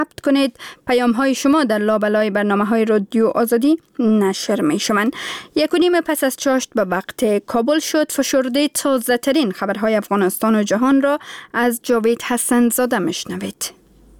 ثبت کنید. پیام های شما در لابلای برنامه های رادیو آزادی نشر می شوند. 1:30 پس از چاشت به وقت کابل شد. فشرده تازه ترین خبرهای افغانستان و جهان را از جاوید حسن زاده میشنوید.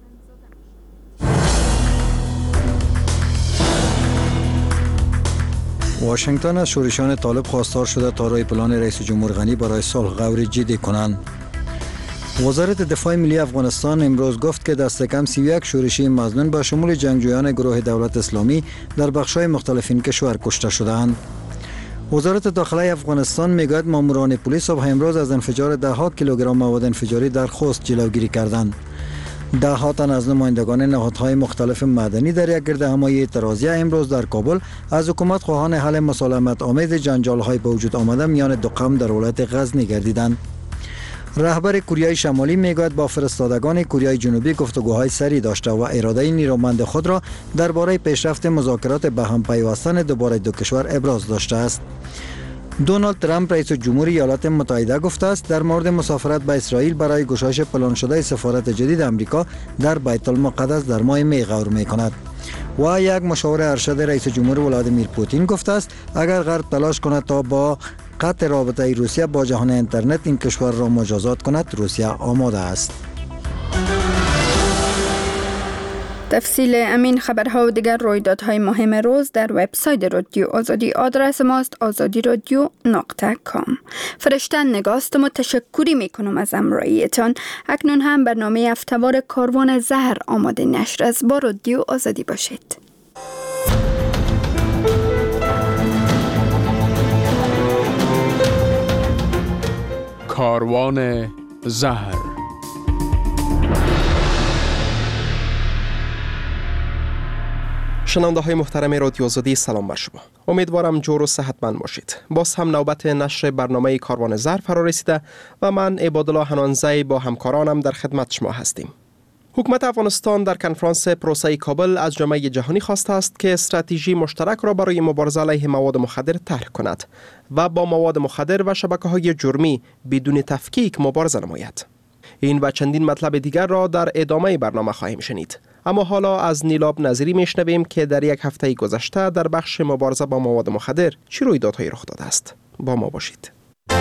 واشنگتن از شورشیان طالب خواستار شده تا روی پلان رئیس جمهور غنی برای صلح غوری جدی کنند. وزارت دفاع ملی افغانستان امروز گفت که دست کم 31 شورشی مظنون به شمول جنگجویان گروه دولت اسلامی در بخش‌های مختلف این کشور کشته شدند. وزارت داخلی افغانستان میگوید ماموران پلیس صبح امروز از انفجار 10 کیلوگرم مواد انفجاری در خوست جلوگیری کردند. 10 تن از نمایندگان نهادهای مختلف مدنی در یک گردهمایی اعتراضی امروز در کابل از حکومت خواهان حل مسالمت آمیز جنجال‌های به وجود آمده میان دو قوم در ولایت غزنی گردیدند. رهبر کره شمالی میگوید با فرستادگان کره جنوبی گفتگوهای سری داشته و اراده نیرومند خود را درباره پیشرفت مذاکرات به هم پیوستن دوباره دو کشور ابراز داشته است. دونالد ترامپ رئیس جمهور ایالات متحده گفته است در مورد مسافرت به اسرائیل برای گشایش پلان شده سفارت جدید آمریکا در بیت المقدس در ماه می غور می‌کند. و یک مشاور ارشد رئیس جمهور ولادیمیر پوتین گفته است اگر غرب تلاش کند تا با قطع رابطه روسیه با جهان اینترنت این کشور را مجازات کند، روسیه آماده است. تفصیل امین خبرها و دیگر رویدادهای مهم روز در وبسایت رادیو آزادی. آدرس ماست azadiradio.com. فرشته نگاستم و تشکری میکنم از همراهیتان. اکنون هم برنامه هفته‌وار کاروان زهر آماده نشر است. با رادیو آزادی باشید. کاروان زهر. شنونده های محترم رادیو آزادی، سلام بر شما. امیدوارم جور و صحتمند باشید. باز هم نوبت نشر برنامه کاروان زهر فرا رسیده و من عبادالله حنانزی با همکارانم در خدمت شما هستیم. حکومت افغانستان در کنفرانس پروسه کابل از جامعه جهانی خواسته است که استراتژی مشترک را برای مبارزه علیه مواد مخدر طرح کند و با مواد مخدر و شبکه‌های جرمی بدون تفکیک مبارزه نماید. این و چندین مطلب دیگر را در ادامه برنامه خواهیم شنید. اما حالا از نیلاب نظیری میشنویم که در یک هفته گذشته در بخش مبارزه با مواد مخدر چه رویدادهایی رخ داده است. با ما باشید.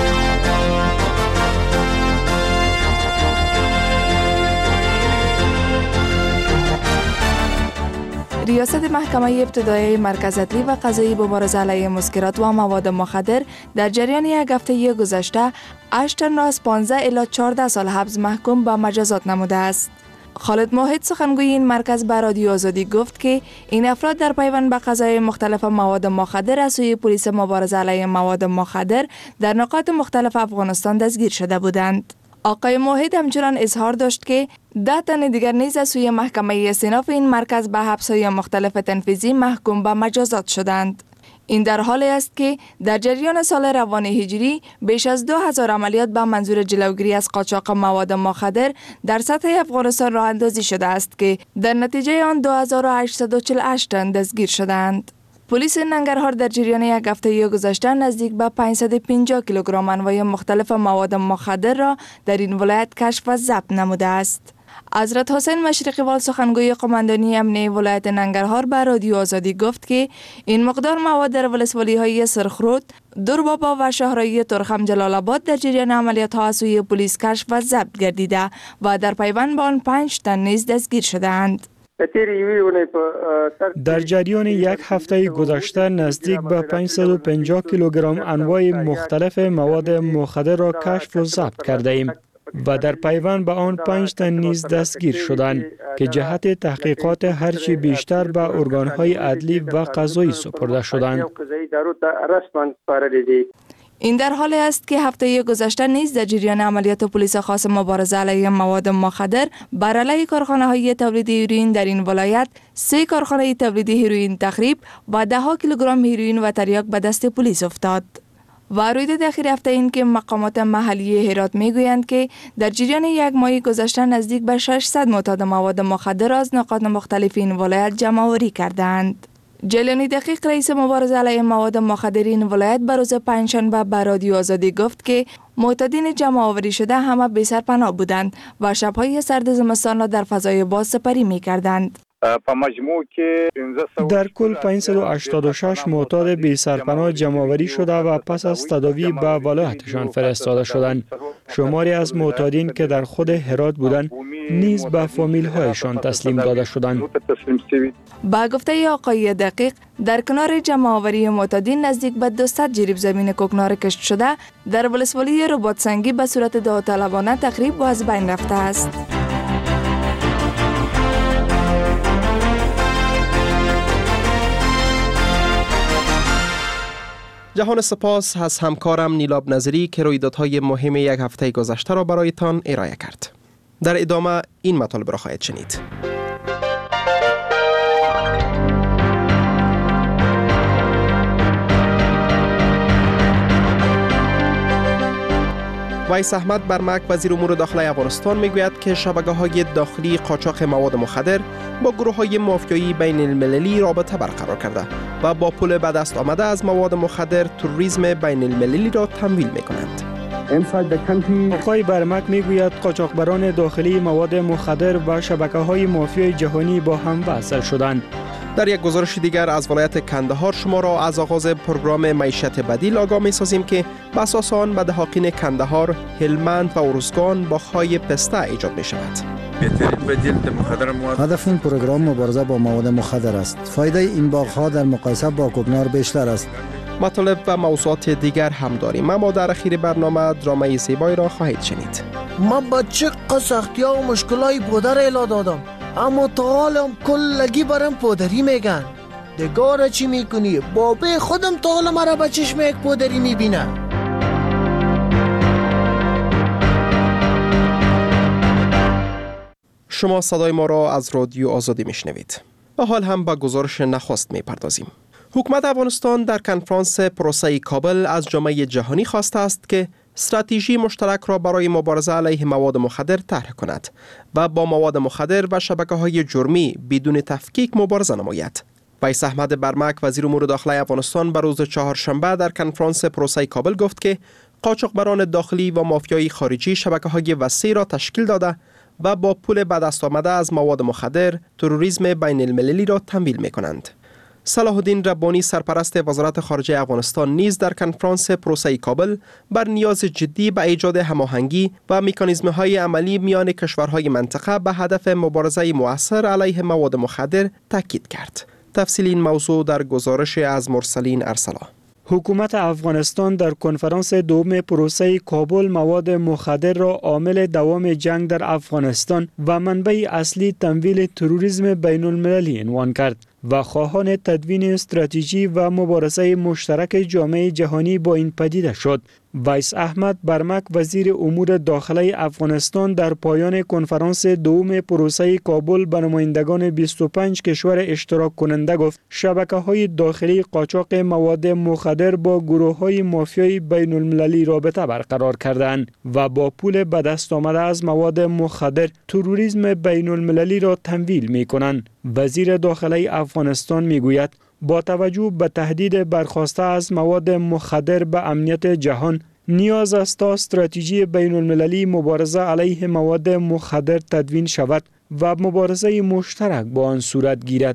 ریاست محکمه ابتدایی مرکز عدلی و قضایی مبارزه علیه مسکرات و مواد مخدر در جریان یک هفته گذشته 8 تن را از 15 الی 14 سال حبس محکوم به مجازات نموده است. خالد موحد سخنگوی این مرکز به رادیو آزادی گفت که این افراد در پیوند به قضایای مختلف مواد مخدر از سوی پلیس مبارزه علیه مواد مخدر در نقاط مختلف افغانستان دستگیر شده بودند. آقای موحد همچنان اظهار داشت که 10 تن دیگر نیز از سوی محکمه استئناف این مرکز به حبس‌های مختلف تنفیذی محکوم به مجازات شدند. این در حالی است که در جریان سال روان هجری بیش از 2000 عملیات به منظور جلوگیری از قاچاق مواد مخدر در سطح افغانستان راه اندازی شده است که در نتیجه آن 2848 تن دستگیر شدند. پلیس ننگرهار در جریان یک هفته گذشته نزدیک به 550 کیلوگرم انواع مختلف مواد مخدر را در این ولایت کشف و ضبط نموده است. حضرت حسین مشرقی وال سخنگوی قماندانی امنیه ولایت ننگرهار به رادیو آزادی گفت که این مقدار مواد در ولسوالی‌های سرخرود، دوربابا و شهرهای ترخم جلال آباد در جریان عملیات ها از سوی پلیس کشف و ضبط گردیده و در پیوند با آن 5 تن نیز دستگیر شده‌اند. در جریان یک هفته گذشته نزدیک به 550 کیلوگرم انواع مختلف مواد مخدر را کشف و ضبط کرده ایم و در پیوند به آن 5 تن نیز دستگیر شدند که جهت تحقیقات هرچی بیشتر به ارگان‌های عدلی و قضایی سپرده شدند. این در حالی است که هفته گذشته نیز در جریان عملیات پلیس خاص مبارزه علیه مواد مخدر بر علیه کارخانه‌های تولید هیروئین در این ولایت 3 کارخانه تولید هیروئین تخریب و 10 کیلوگرم هیروئین و تریاک به دست پلیس افتاد. و رویداد اخیر هفته این که مقامات محلی هرات میگویند که در جریان یک ماه گذشته نزدیک به 600 معتاد مواد مخدر از نقاط مختلف این ولایت جمع آوری کردند. جلیانی دقیق رئیس مبارزه علیه مواد مخدرین ولایت به روز پنجشنبه به رادیو آزادی گفت که معتادین جمع آوری شده همه بی سرپناه بودند و شبهای سرد زمستان را در فضای باز سپری می کردند. در کل 586 معتاد بی سرپناه جمع‌آوری شده و پس از تداوی به ولایتشان فرستاده شدند. شماری از معتادین که در خود هرات بودند نیز به فامیل‌هایشان تسلیم داده شدند. با گفته آقای دقیق، در کنار جمع‌آوری معتادین نزدیک به 200 جریب زمین کوکنار کشت شده در ولسوالی رباط سنگی به صورت داوطلبانه تخریب و از بین رفته است. جهان سپاس از همکارم نیلاب نظری که رویدادهای مهم یک هفته گذشته را برایتان ارائه کرد. در ادامه این مطالب را خواهید شنید. ویس احمد برمک وزیر امور داخلی افغانستان میگوید که شبکه‌های داخلی قاچاق مواد مخدر با گروه‌های مافیایی بین المللی رابطه برقرار کرده و با پول به دست آمده از مواد مخدر تروریسم بین المللی را تمویل می‌کنند. آقای برمک میگوید قاچاقبران داخلی مواد مخدر و شبکه‌های مافیای جهانی با هم وصل شدند. در یک گزارش دیگر از ولایت کندهار شما را از آغاز پروگرام معیشت بدیل آگاه می‌سازیم که به اساس آن به دهاقین کندهار، هلمند و ارزگان باغ‌های پسته ایجاد می‌شود. هدف این پروگرام مبارزه با مواد مخدر است. فایده این باغ‌ها در مقایسه با کوکنار بیشتر است. مطالب و موضوعات دیگر هم داریم، اما در اخیر برنامه درامای زیبایی را خواهید شنید. من با چقدر سختی‌ها و مشکلای پدر الا دادم، اما تا حالم کلگی برم پدری میگن. دگاره چی میکنی؟ بابه خودم تا حال مرا به چشم یک پدری میبینه. شما صدای ما را از رادیو آزادی میشنوید. و حال هم به گزارش نخست میپردازیم. حکومت افغانستان در کنفرانس پروسه کابل از جامعه جهانی خواسته است که استراتژی مشترک را برای مبارزه علیه مواد مخدر طرح کند و با مواد مخدر و شبکه‌های جرمی بدون تفکیک مبارزه نماید. ویس احمد برمک وزیر امور داخلی افغانستان به روز چهارشنبه در کنفرانس پروسه کابل گفت که قاچاقبران داخلی و مافیای خارجی شبکه‌های وسیع را تشکیل داده و با پول به دست آمده از مواد مخدر تروریسم بین المللی را تمویل می‌کنند. صلاح الدین ربانی سرپرست وزارت خارجه افغانستان نیز در کنفرانس پروسه کابل بر نیاز جدی به ایجاد هماهنگی و مکانیزم‌های عملی میان کشورهای منطقه به هدف مبارزه مؤثر علیه مواد مخدر تاکید کرد. تفصیل این موضوع در گزارش از مرسلین ارسلا. حکومت افغانستان در کنفرانس دوم پروسه کابل مواد مخدر را عامل دوام جنگ در افغانستان و منبع اصلی تمویل تروریسم بین المللی عنوان کرد و خواهان تدوین استراتژی و مبارزه مشترک جامعه جهانی با این پدیده شد. ویس احمد برمک وزیر امور داخلی افغانستان در پایان کنفرانس دوم پروسه کابل به نمایندگان 25 کشور اشتراک کننده گفت شبکه‌های داخلی قاچاق مواد مخدر با گروه‌های مافیایی بین المللی رابطه برقرار کردند و با پول به دست آمده از مواد مخدر تروریسم بین المللی را تمویل می‌کنند. وزیر داخلی افغانستان میگوید با توجه به تهدید برخاسته از مواد مخدر به امنیت جهان نیاز است تا استراتژی بین المللی مبارزه علیه مواد مخدر تدوین شود و مبارزه مشترک با آن صورت گیرد.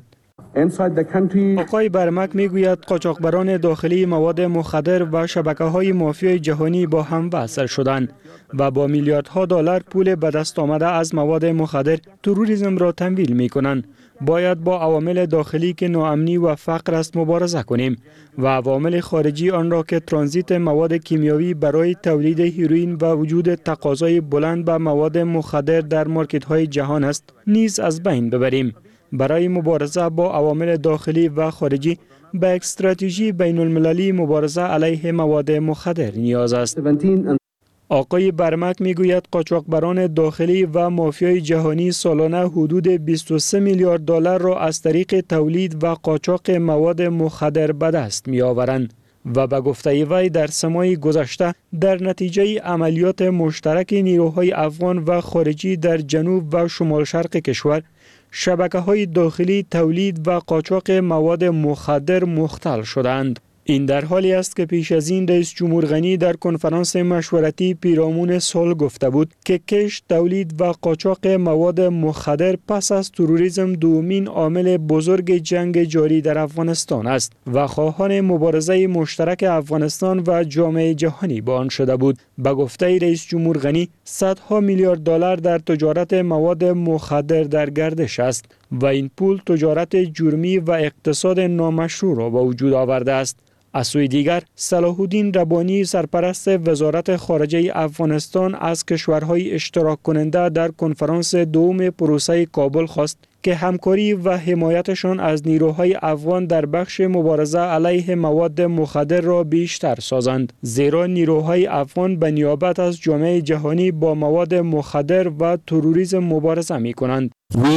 آقای برمک میگوید قاچاقبران داخلی مواد مخدر و شبکه‌های مافیای جهانی با هم وصل شدند و با میلیاردها دلار پول به دست آمده از مواد مخدر تروریسم را تمویل می‌کنند. باید با عوامل داخلی که ناامنی و فقر است مبارزه کنیم و عوامل خارجی آن را که ترانزیت مواد کیمیایی برای تولید هیروئین و وجود تقاضای بلند به مواد مخدر در مارکت‌های جهان است نیز از بین ببریم. برای مبارزه با عوامل داخلی و خارجی به استراتژی بین المللی مبارزه علیه مواد مخدر نیاز است. آقای برمک میگوید قاچاقبران داخلی و مافیای جهانی سالانه حدود 23 میلیارد دلار را از طریق تولید و قاچاق مواد مخدر به دست میآورند و به گفته وی در سمای گذشته در نتیجه عملیات مشترک نیروهای افغان و خارجی در جنوب و شمال شرق کشور شبکه‌های داخلی تولید و قاچاق مواد مخدر مختل شدند. این در حالی است که پیش از این رئیس جمهور غنی در کنفرانس مشورتی پیرامون صلح گفته بود که کشت، تولید و قاچاق مواد مخدر پس از تروریسم دومین عامل بزرگ جنگ جاری در افغانستان است و خواهان مبارزه مشترک افغانستان و جامعه جهانی با آن شده بود. به گفته رئیس جمهور غنی، صدها میلیارد دلار در تجارت مواد مخدر در گردش است و این پول تجارت جرمی و اقتصاد نامشروع را به وجود آورده است. از سوی دیگر، صلاح الدین ربانی سرپرست وزارت خارجه افغانستان از کشورهای اشتراک کننده در کنفرانس دوم پروسه کابل خواست که همکاری و حمایتشان از نیروهای افغان در بخش مبارزه علیه مواد مخدر را بیشتر سازند، زیرا نیروهای افغان به نیابت از جامعه جهانی با مواد مخدر و تروریسم مبارزه می کنند.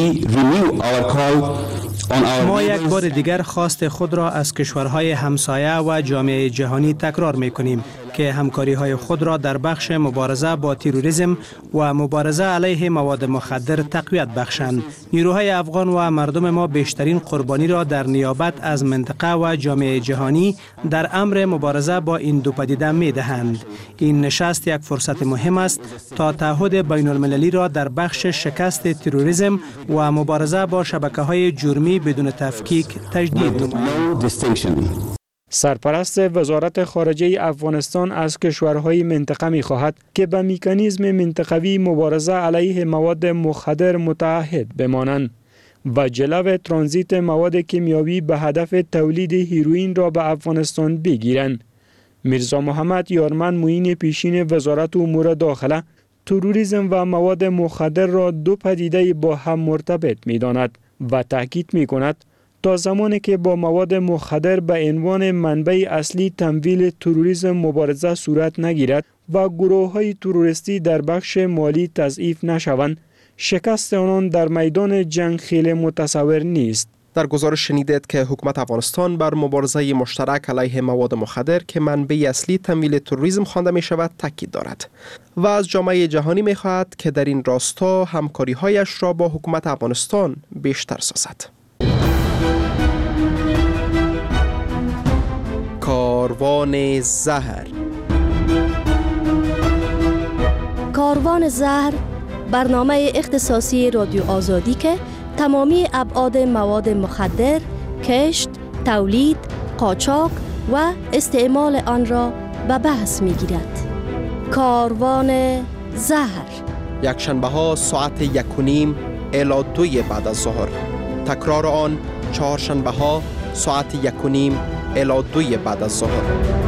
ما یک بار دیگر خواست خود را از کشورهای همسایه و جامعه جهانی تکرار می کنیم که همکاری‌های خود را در بخش مبارزه با تروریسم و مبارزه علیه مواد مخدر تقویت بخشند. نیروهای افغان و مردم ما بیشترین قربانی را در نیابت از منطقه و جامعه جهانی در امر مبارزه با این دو پدیده می دهند. این نشست یک فرصت مهم است تا تعهد بین المللی را در بخش شکست تروریسم و مبارزه با شبکه‌های جرمی بدون تفکیک تجدید نماییم. سرپرست وزارت خارجه افغانستان از کشورهای منطقه می خواهد که به مکانیزم منطقوی مبارزه علیه مواد مخدر متعهد بمانند و جلو ترانزیت مواد کیمیاوی به هدف تولید هیروئین را به افغانستان بگیرند. میرزا محمد یارمن معین پیشین وزارت امور داخله تروریسم و مواد مخدر را دو پدیده با هم مرتبط می داند و تاکید می کند تا زمانی که با مواد مخدر به عنوان منبع اصلی تمویل تروریسم مبارزه صورت نگیرد و گروه‌های تروریستی در بخش مالی تضعیف نشوند، شکست آنان در میدان جنگ خیلی متصور نیست. در گزارش شنیدید که حکومت افغانستان بر مبارزه مشترک علیه مواد مخدر که منبع اصلی تمویل تروریسم خوانده می شود تاکید دارد و از جامعه جهانی می خواهد که در این راستا همکاری‌هایش را با حکومت افغانستان بیشتر سازد. کاروان زهر. کاروان زهر برنامه اختصاصی رادیو آزادی که تمامی ابعاد مواد مخدر، کشت، تولید، قاچاق و استعمال آن را به بحث می گیرد. کاروان زهر یک شنبه ها ساعت 1:30 الی 2 بعد از ظهر. تکرار آن چهارشنبه ها ساعت 1:30 الی 2 بعد از ظهر.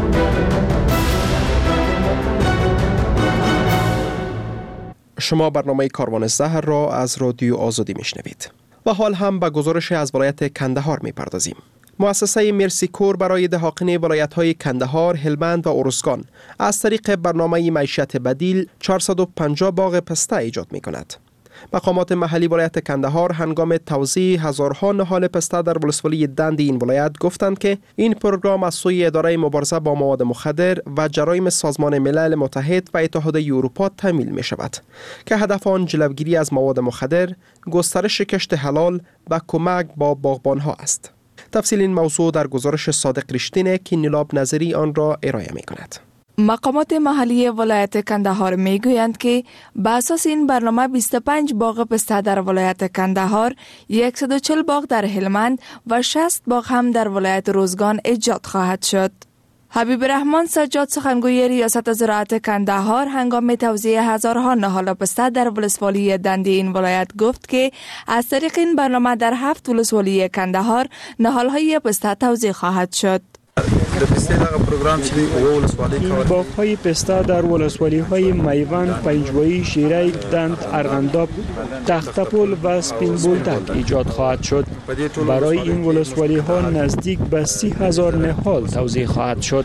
شما برنامه کاروان زهر را از رادیو آزادی میشنوید. و حال هم به گزارش از ولایت کندهار میپردازیم. مؤسسه مرسیکور برای دهاقین ولایت‌های کندهار، هلمند و ارزگان از طریق برنامه معیشت بدیل 450 باغ پسته ایجاد می‌کند. مقامات محلی ولایت کندهار هنگام توزیع هزارها نهال پسته در ولسوالی دند این ولایت گفتند که این پروگرام از سوی اداره مبارزه با مواد مخدر و جرایم سازمان ملل متحد و اتحادیه اروپا تمویل می شود که هدف آن جلوگیری از مواد مخدر، گسترش کشت حلال و کمک با باغبانها است. تفصیل این موضوع در گزارش صادق رشتینه که نیلاب نظری آن را ارائه می کند. مقامات محلی ولایت کندهار میگویند که به اساس این برنامه 25 باغ پسته در ولایت کندهار، 140 باغ در هلمند و 60 باغ هم در ولایت روزگان ایجاد خواهد شد. حبیب رحمان سجاد سخنگوی ریاست زراعت کندهار هنگام توزیع هزارها نهال پسته در ولسوالی دند این ولایت گفت که از طریق این برنامه در 7 ولسوالی کندهار نهال‌های پسته توزیع خواهد شد. این باغ‌های پسته در ولسوالی‌های میوند، پنجوایی، شیره، دند، ارغنداب، تختپل و سپین بولدک ایجاد خواهد شد. برای این ولسوالی‌ها نزدیک به 30,000 نهال توزیع خواهد شد.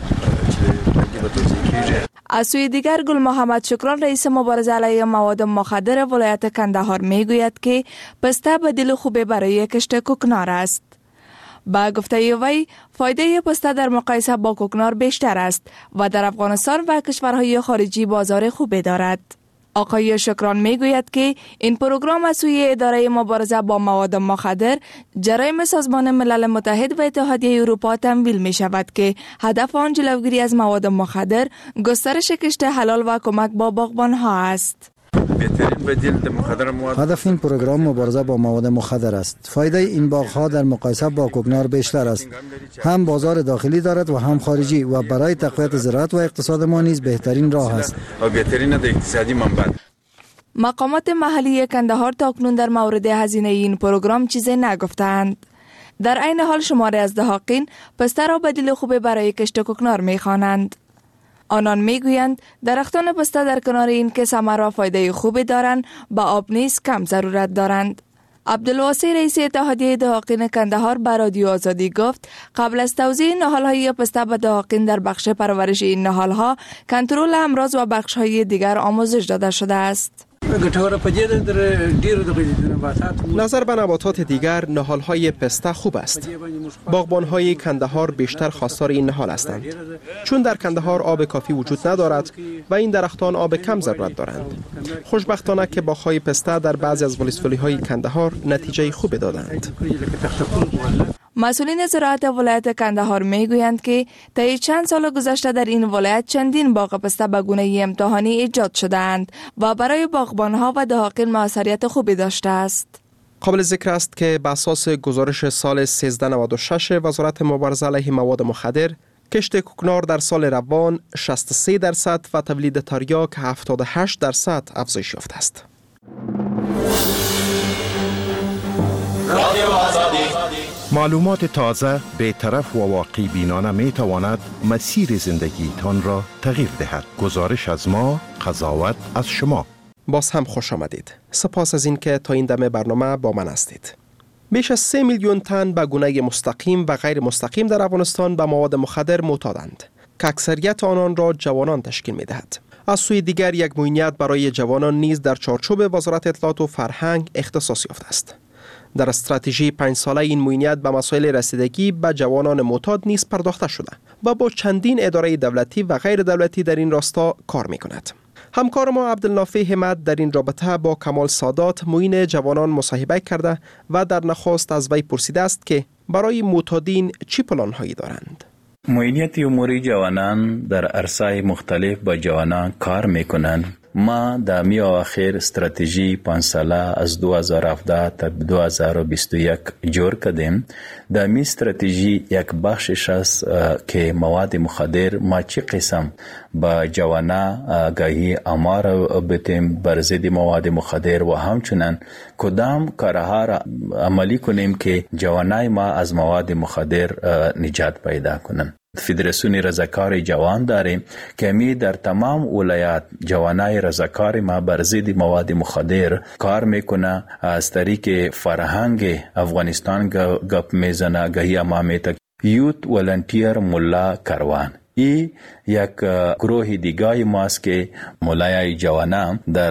از سوی دیگر گل محمد شکران رئیس مبارزه علیه مواد مخدر ولایت کندهار میگوید که پسته بدیل خوبی برای کشت کوکنار است. با گفته وی فایده پسته در مقایسه با کوکنار بیشتر است و در افغانستان و کشورهای خارجی بازار خوبی دارد. آقای شکران میگوید که این پروگرام از سوی اداره مبارزه با مواد مخدر جرایم سازمان ملل متحد و اتحادیه اروپا تمویل می شود که هدف آن جلوگیری از مواد مخدر، گسترش کشت حلال و کمک با باغبان ها است. هدف این پروگرام مبارزه با مواد مخدر است. فایده این باغ‌ها در مقایسه با کوکنار بیشتر است. هم بازار داخلی دارد و هم خارجی و برای تقویت زراعت و اقتصاد ما نیز بهترین راه است. مقامات محلی کندهار تاکنون در مورد هزینه این پروگرام چیزی نگفتند. در عین حال شماری از دهاقین پسته را بدیل خوب برای کشت کوکنار می‌خوانند. آنان میگویند درختان پسته در کنار این که ثمر و فایده خوبی دارند، با آب نیز کم ضرورت دارند. عبدالواسع رئیس اتحادیه دهاقین کندهار به رادیو آزادی گفت قبل از توزیع نهال‌های پسته به دهاقین در بخش پرورش این نهال‌ها، کنترل امراض و بخش‌های دیگر آموزش داده شده است. نظر به نباتات دیگر، نهال‌های پسته خوب است. باغبان‌های کندهار بیشتر خواستار این نهال هستند، چون در کندهار آب کافی وجود ندارد و این درختان آب کم ضرورت دارند. خوشبختانه که باغ‌های پسته در بعضی از ولسوالی‌های کندهار نتیجه خوب دادند. مسئولین زراعت ولایت کندهار میگویند که طی چند سال گذشته در این ولایت چندین باغ پسته به گونه امتحانی ایجاد شده‌اند و برای باغبان‌ها و دهاقین موثریت خوبی داشته است. قابل ذکر است که به اساس گزارش سال 1396 وزارت مبارزه علیه مواد مخدر، کشت کوکنار در سال روان 63% و تولید تریاک 78% افزایش یافته است. معلومات تازه، بی‌طرف و واقعی بینانه می تواند مسیر زندگی تان را تغییر دهد. گزارش از ما، قضاوت از شما. باز هم خوش آمدید. سپاس از این که تا این دم برنامه با من هستید. بیش از 3 میلیون تن به گونه مستقیم و غیر مستقیم در افغانستان به مواد مخدر معتادند که اکثریت آنان را جوانان تشکیل می دهد. از سوی دیگر یک معینیت برای جوانان نیز در چارچوب وزارت اطلاعات و فرهنگ اختصاص یافته است. در استراتژی 5 ساله این معینیت به مسائل رسیدگی به جوانان معتاد نیز پرداخته شده و با چندین اداره دولتی و غیر دولتی در این راستا کار می کند. همکار ما عبدالنافع همت در این رابطه با کمال سادات معین جوانان مصاحبه کرده و در نخست از وی پرسیده است که برای معتادین چی پلان هایی دارند. معینیت امور جوانان در عرصه‌های مختلف با جوانان کار میکنند. ما در اواخر استراتژی 5 ساله از 2017 تا 2021 جور کردیم. در می استراتژی یک بخشش است که مواد مخدر ما چه قسم با جوانان آگاهی آمار بتیم بر ضد مواد مخدر و همچنین کدام کارها را عملی کنیم که جوانای ما از مواد مخدر نجات پیدا کنند. فدراسیون رضاکار جوان داریم که می در تمام ولایات جوانای رضاکار ما بر ضد مواد مخدر کار میکنه. از طریق فرهنگ افغانستان گپ میزنه. آگاهی ما میته یوت ولنتیر ملا کاروان. ای یک گروه دیگه ماست که مولای جوانان در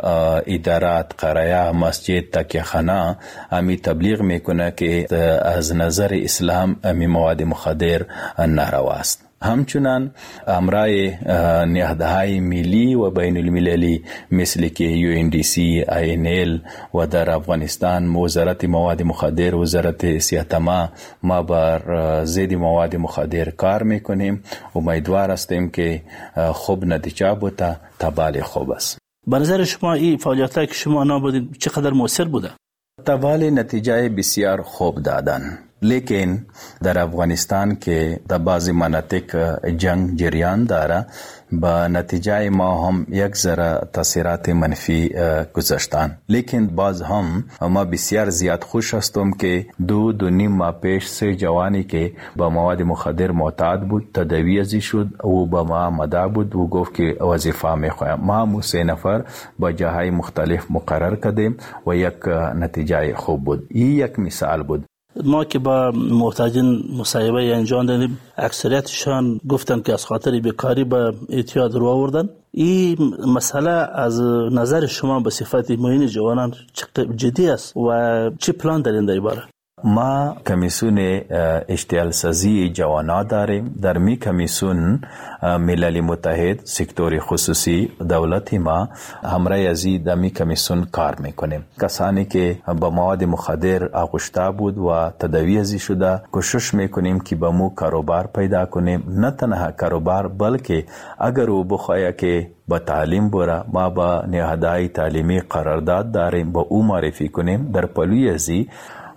ادارات، قرایه، مسجد، تکیهخانه امی تبلیغ میکنه که از نظر اسلام امی مواد مخدر ناروا است. همچنان امرای نهادهای ملی و بین المللی مثل که UNDC، INL و در افغانستان وزارت مواد مخدر، وزارت صحت ما بر ضد مواد مخدر کار میکنیم. امیدوار هستیم که خوب نتیجه بوده تبال خوب است. به نظر شما این فعالیت‌هایی که شما نابودید چقدر مؤثر بوده؟ تبال نتیجه بسیار خوب دادن. لیکن در افغانستان که در بعضی مناطق جنگ جریان داره، با نتیجه ما هم یک ذره تاثیرات منفی گذاشتن. لیکن باز هم ما بسیار زیاد خوش هستم که 2.5 ماه پیش 3 جوانی که با مواد مخدر معتاد بود تداوی ازی شد و با ما مدعا بود و گفت که وظیفه میخوایم. ما هم 3 نفر با جاهای مختلف مقرر کردیم و یک نتیجه خوب بود. این یک مثال بود. ما که با محتاجین مصاحبه انجام دادیم، اکثریتشان گفتن که از خاطر بیکاری به اعتیاد رو آوردن. این مسئله از نظر شما به صفت معین جوانان چقدر جدی است و چه پلان دارین در این باره؟ ما کمیسیون اشتعال سازی جوانا داریم. در می کمیسیون ملل متحد، سکتور خصوصی، دولت ما همراه ازی در می کمیسیون کار میکنیم. کسانی که با مواد مخدر آغشته بود و تداوی ازی شده کوشش میکنیم که با مو کاروبار پیدا کنیم. نه تنها کاروبار بلکه اگر او بخواه که با تعلیم بره، ما با نهادهای تعلیمی قرارداد داریم، با او معرفی کنیم در پلوی ازی.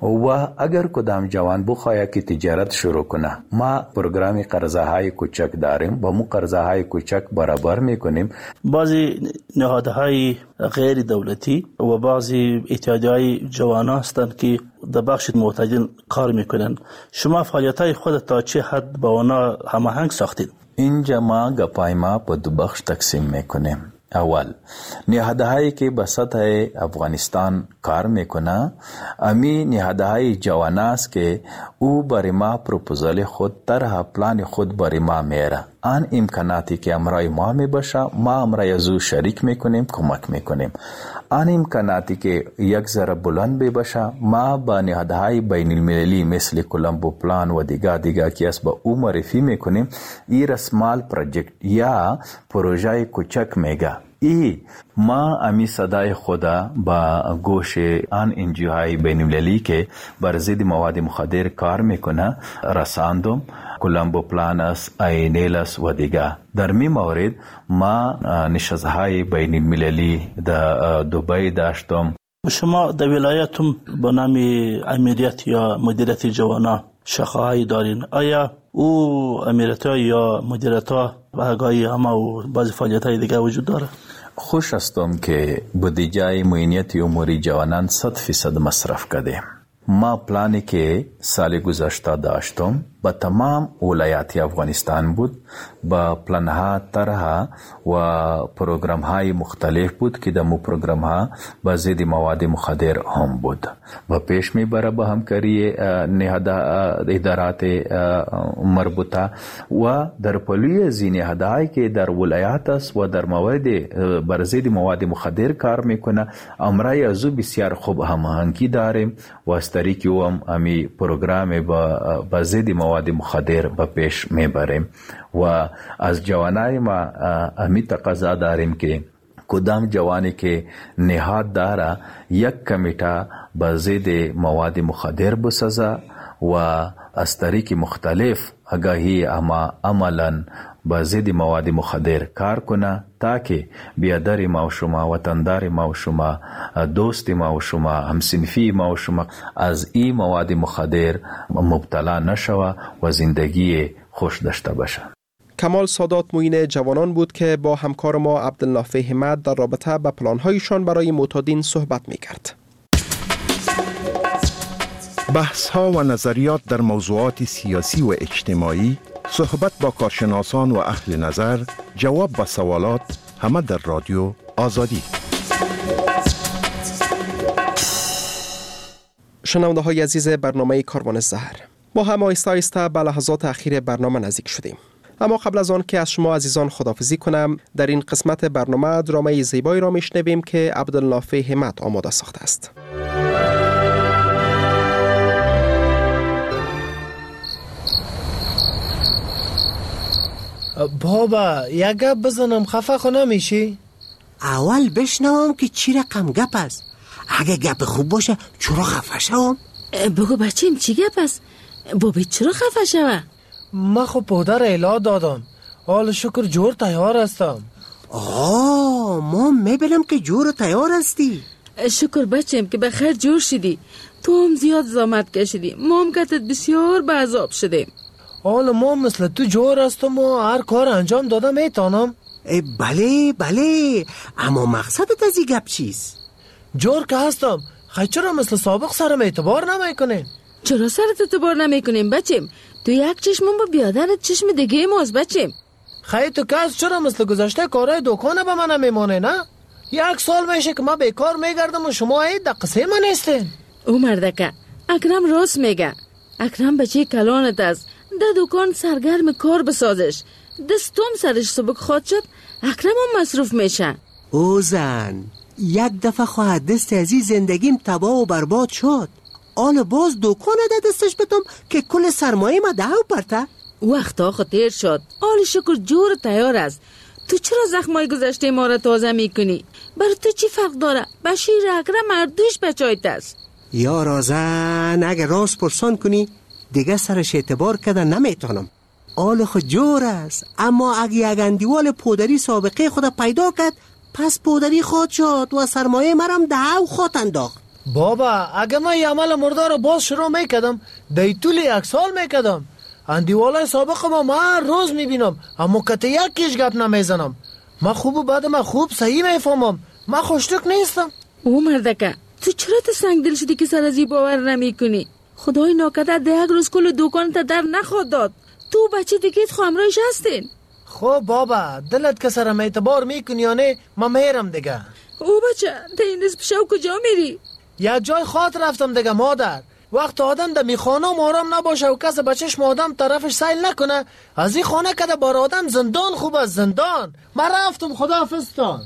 و اگر کدام جوان بخواه که تجارت شروع کنه، ما پروگرام قرضه های کوچک داریم، با مو قرضه های کوچک برابر میکنیم. بعضی نهادهای غیر دولتی و بعضی اتحادیه‌های جوان هستند که در بخش معتدل کار میکنن. شما فعالیت های خود تا چه حد با اونا هماهنگ ساختید؟ اینجا ما گپای ما په دو بخش تقسیم میکنیم. اول نهادهایی که به سطح افغانستان کار میکنه، امی نهادهای جوان است که او برای ما پروپوزال خود طرح پلان خود برای ما میره. آن امکاناتی که امرای ما میباشه ما امرای ازو شریک میکنیم، کمک میکنیم. آن امکاناتی که یک ذره بلند بباشه ما با نهادهای بین المللی مثل کلمبو پلان و دیگه که است با او معرفی میکنیم. ای رسمال پروژکت یا پروژه کوچک میگه. ای ما امی صدای خدا با گوش آن انجیوهای بین المللی که بر ضد مواد مخدر کار میکنه رساندم. کلمبو پلان است، اینیلس و دیگه. در می مورد ما نشستهای بین المللی در دبی داشتم. شما در ولایتم با نام امیریت یا مدیریت جوانا شاخه‌ای دارین. آیا او امیریت یا مدیریت ها و آگاهی همه و بعضی فعالیت های دیگه وجود داره؟ خوش هستم که بودجه معینیت امور جوانان 100% مصرف کرده. ما پلانی که سال گذشته داشتم با تمام ولایات افغانستان بود، با پلانها طرح و پروگرام های مختلف بود که دمو پروگرام ها با ضد مواد مخدر هم بود و پیش می بره با همکاری ادارات مربوطه و در پلوی زی نهادهایی که در ولایات است و در مواد بر ضد مواد مخدر کار میکنه امرای ازو بسیار خوب هماهنگی داریم و از طریق هم امی پروگرام با ضد مواد مخدر به پیش میبریم و از جوانای ما امی تقاضا داریم که کدام جوانی که نهاد داره یک کمیته به ضد مواد مخدر بسازه و از طریق مختلف آگاهی اما عملا به ضد مواد مخدر کار کنه تاکه بیادر ما و شما، وطندار ما و شما، دوست ما و شما، همسنفی ما و شما از این مواد مخدر مبتلا نشوه و زندگی خوش داشته باشه. کمال سادات معین جوانان بود که با همکار ما عبدالنافع همت در رابطه با پلان‌هایشان برای معتادین صحبت می‌کرد. بحث ها و نظریات در موضوعات سیاسی و اجتماعی، صحبت با کارشناسان و اهل نظر، جواب به سوالات، همه در رادیو آزادی. شنونده های عزیز برنامه کاروان زهر، ما هم آهسته آهسته به لحظات اخیر برنامه نزدیک شدیم. اما قبل از آن که از شما عزیزان خداحافظی کنم، در این قسمت برنامه درامه زیبایی را میشنویم که عبدالنافع همت آماده ساخته است. بابا یک گپ بزنم خفه خو نمیشی؟ اول بشنوم که چی رقم گپ است. اگه گپ خوب باشه چرا خفه شوم؟ بگو بچیم چی گپ است؟ بابی چرا خفه شوه؟ من خب پدر اعلان دادم، حال شکر جور تیار هستم. ما میبینم که جور تیار هستی. شکر بچیم که بخیر جور شدی. تو هم زیاد زحمت کشیدی، ما هم کتت بسیار به عذاب شدیم. حالا ما مثل تو جور هستم و هر کار انجام دادم میتونم. بله اما مقصدت از این گپ چیست؟ جور که هستم، خیلی چرا مثل سابق سرم اعتبار نمیکنین؟ چرا سرت اعتبار نمیکنیم بچیم؟ تو یک چشمون با بیادرت چشم دیگه ماست بچیم. خیلی تو کس چرا مثل گذشته کارهای دکانه به من میمونه نه؟ 1 سال میشه که من بیکار میگردم و شما این دقیقه من نیستین. او مردکه اکرم راست میگه. اکرم بچه کلانت است، ده دکان سرگرم کار بسازش. دستم سرش سبک خواد شد، اکرم هم مصروف میشه. او زن یک دفعه خواهد دست از این زندگیم تباه و برباد شد. آل باز دکان دستش بتم که کل سرمایه ما دهو پرته. وقتا خطیر شد. آل شکر جور تیار است. تو چرا زخمای گذشته ما را تازه میکنی؟ برای تو چی فرق داره؟ بشیر اکرم مردوش بچایت است. یا رازن اگه راست پرسان کنی دیگه سرش اعتبار کده نمیتونم. آل خود جور است، اما اگه یک اندیوال پودری سابقه خود پیدا کرد پس پودری خود شد و سرمایه مرم دهو خود انداخت. بابا اگه من یه عمل مردار باز شروع میکدم دی طول 1 سال میکدم. اندیوالای سابق ما هر روز میبینم اما کته یکیش گپ نمیزنم. من خوب و بد من خوب صحیح میفهمم. من خوشتک نیستم. او مردکه تو چرا تو سنگ دل شدی که سر از این باور نمی کنی؟ خدای ناکدر ده یک روز کل دکان تا در نخواد داد. تو بچه دیگیت خامرایش هستین. خب بابا دلت که سرم اعتبار میکنی یا نه من میرم دیگه. او بچه تا این روز پیشو کجا میری؟ یه جای خاط رفتم دیگه مادر. وقت آدم در میخانه آرام نباشه و کس بچهش آدم طرفش سیل نکنه از این خانه که بار آدم زندان خوب است. زندان. من رفتم خداحافظتان.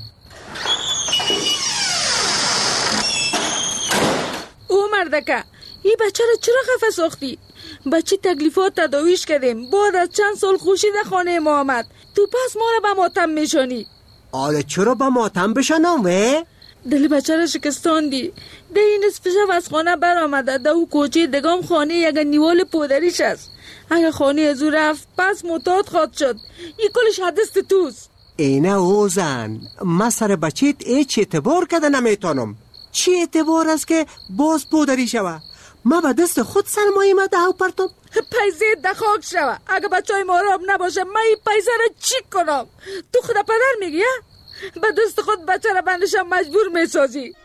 او مردکه این بچه را چرا خفه ساختی؟ بچه تکلیفات تداویش کردیم بعد از چند سال خوشی در خانه ما آمد. تو پس ما را به ماتم میشانی. آله چرا به ماتم بشنم وی؟ دل بچه را شکستاندی. ده این نصف شب از خانه بر آمده ده او کوچه دگام خانه یک نیوال پودریش است. اگه خانه از او رفت پس متاد خواد شد. این کلش حدست توست. اینه اوزن من سر بچیت ایچ اعتبار کده نمیتونم. چی اعتبار است که باز پودری شوه؟ ما به دست خود سرمایه ما دهو پرتم. پیسه دخاک شوه. اگه بچه های ما راب نباشه من این پیسه را چی کنم؟ تو خدا پدر میگی ها؟ به دست خود بچه را بندشم مجبور میسازی.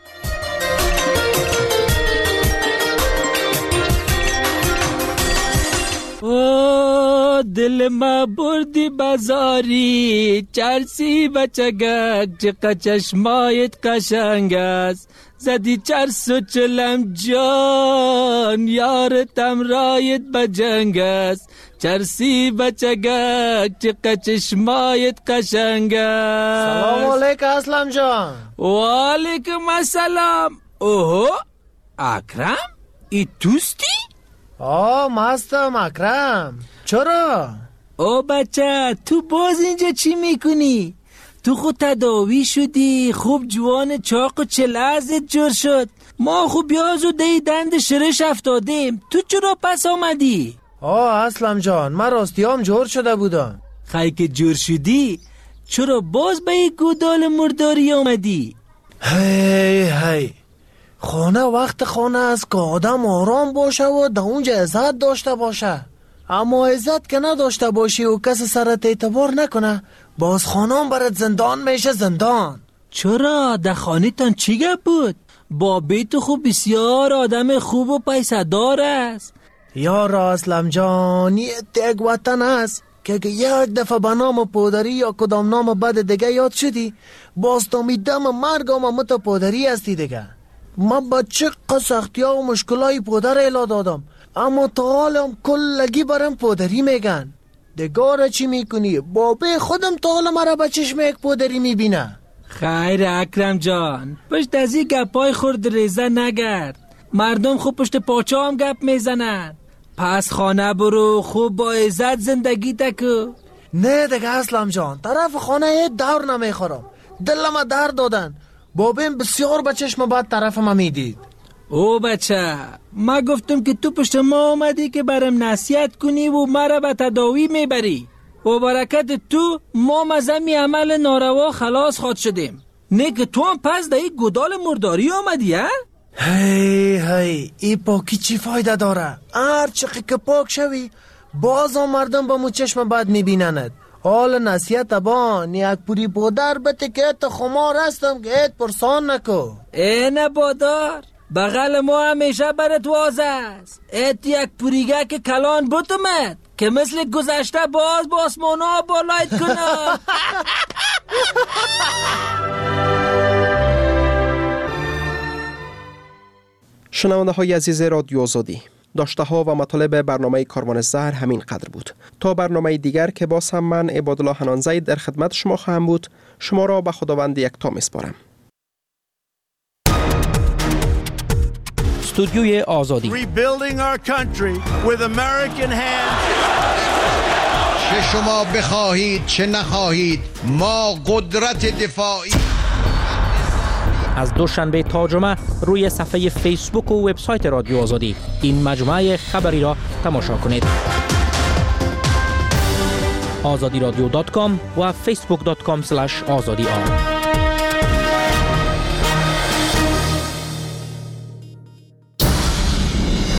او دل ما بردی بازاری چرسی بچگک چقدر چشمایت قشنگ است زدی چرس و چلم جان یارتم رایت بجنگ است چرسی بچگک چقدر چشمایت قشنگ است. سلام علیکم اسلم جان. و علیکم السلام. اوه اکرم ای توستی؟ مستم اکرم. چرا؟ او بچه تو باز اینجا چی میکنی؟ تو خود تداوی شدی خوب جوان چاق و چلازت جور شد. ما خوب بیاز و دی دند شرش افتادیم. تو چرا پس آمدی؟ اسلم جان من راستیام جور شده بودم. خیلی که جور شدی چرا باز به یک گودال مرداری آمدی؟ هی خانه وقت خانه است که آدم آرام باشه و در اونجا عزت داشته باشه. اما عزت که نداشته باشی و کسی سرت اعتبار نکنه باز خانم برات زندان میشه. زندان. چرا؟ در خانه تان چی گپ بود؟ بابی تو خوب بسیار آدم خوب و پیسه دار است. یارا اسلم جان یک وطن است که یک دفعه به نام پودری یا کدام نام بد دیگه یاد شدی باز تا میدم مرگ مت پودری هستی دیگه. من با چه سختی ها و مشکلای پودر الا دادم اما تا حالم کلگی برم پودری میگن. دگاره چی میکنی؟ بابه خودم تا حال مرا به چشم یک پودری میبینه. خیر اکرم جان پشت از این گپای خورد ریزه نگرد. مردم خوب پشت پاچه هم گپ میزنن. پس خانه برو خوب با عزت زندگی تکو. نه دیگه اسلم جان طرف خانه دور نمیخورم. دلم درد دادن. بابیم بسیار به چشم بد طرف ما میدید. او بچه ما گفتم که تو پشت ما آمدی که برم نصیحت کنی و مرا به تداوی میبری و برکت تو ما مزمی عمل ناروا خلاص خواد شدیم. نه که تو هم پس در این گودال مرداری آمدی ها؟ هی ای پاکی چی فایده داره؟ هر چقدر که پاک شوی باز هم مردم با مو چشم بد میبینند. حال نصیحت بان یک پوری بودر بته که ایت خمار هستم که ایت پرسان نکو. نه بادار بغل ما همیشه برات واضح است. ایت یک پوریگه که کلان بوتمت که مثل گذشته باز با آسمانا بالایت کنم. شنونده های عزیز رادیو آزادی، داشته ها و مطالب برنامه کاروان زهر همین قدر بود. تا برنامه دیگر که باز هم من عبادالله حنانزی در خدمت شما خواهم بود، شما را به خداوند یکتا میسپارم. استودیوی آزادی. چه شما بخواهید چه نخواهید ما قدرت دفاعی. از دوشنبه تا جمعه روی صفحه فیسبوک و وبسایت رادیو آزادی این مجموعه خبری را تماشا کنید. azadiradyo.com و facebook.com/azadi